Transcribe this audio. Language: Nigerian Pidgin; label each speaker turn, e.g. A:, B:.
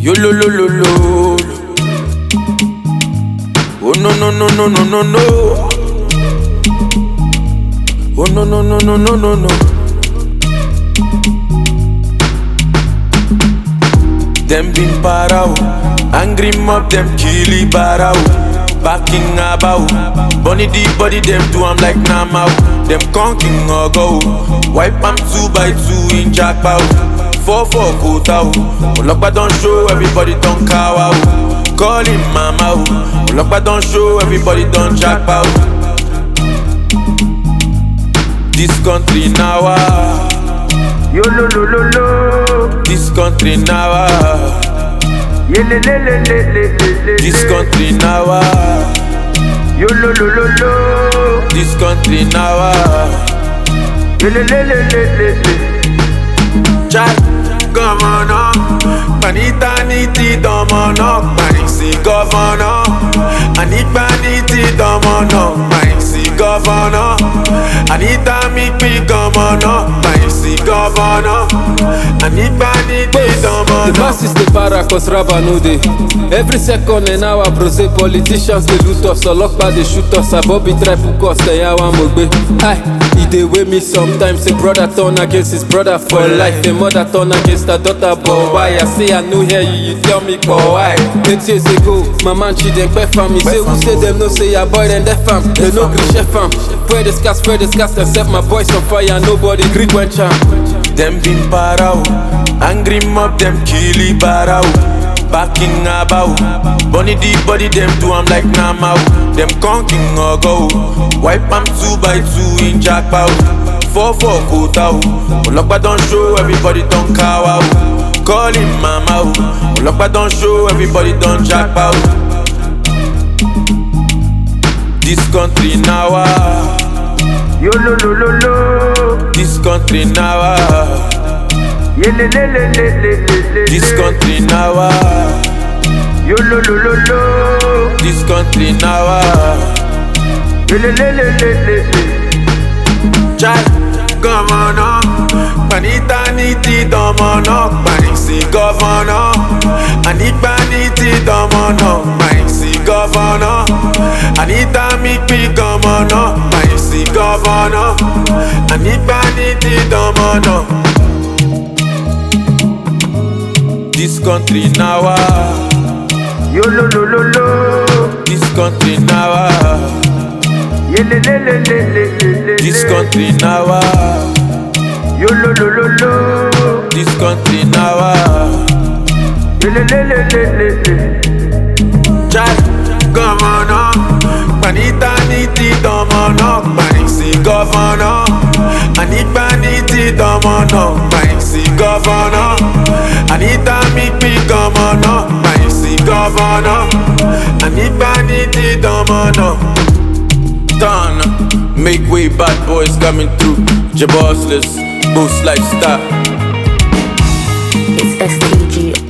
A: Yo lo lo lo lo. Oh no no no no no no no. Oh no no no no no no no. Them been parao, angry mob them killy barao. Backing about, bunny the body them do I'm like Namao. Them conking or go, wipe am 2x2 in jackpot. 4-4 quota, Olokpa don't show, everybody don't cow out. Call him mama, Olokpa don't show, everybody don't jackpot. This country now, yo lo lo lo lo. This country now, yeah le le le le le le. This country now, yo lo lo lo lo. This country now, yeah le le le le le. Chai, governor, panita niti domono, panisi governor, anipa niti domono, panisi governor, anita mikpi governor, panisi governor, anipa niti domono.
B: The masses dey para cause raba no dey. Every second an hour brose politicians dey loot us, Olokpa dey shoot us, Abobi try put us, Yawa mogbe. Hi, e dey weigh me sometimes. A brother turn against his brother for life. A mother turn against her daughter, but why? I say I no hear you, you tell me but why? 8 years ago, my man Chidempe fam. He say who say them no say your boy then def fam. They no gree chef fam. Spread the scars and set my boys on fire. Nobody gree when charm.
A: Them been parao, angry mob them killy barao. Backing about, bunny the body them do I'm like Namao. Them conking or go, wipe am 2x2 in jackpot. 4-4 quota, Olokpa don't show, everybody don't cow out. Call him mama, Olokpa don't show, everybody don't jackpot. This country now, yo lo lo lo lo. This country now, yeah le le le le le le. This country now, yo lo lo lo lo. This country now, yeah le le le le le. Chai, governor, panita niti domono, panisi governor, anipa niti domono, panisi governor, anita mikpi governor, panisi governor, anipa niti domono. This country now, yo lo lo lo lo. This country now, yeah le le le le le. This country now, yo lo lo lo lo. This country now, yeah le le le le le. Chai, governor, panita niti domono, panisi governor, anipa niti domono, panisi governor, anita mikpi governor, panisi governor, anipa niti domono. Done, make way, bad boys coming through. Jabossless, boost lifestyle.
C: It's STG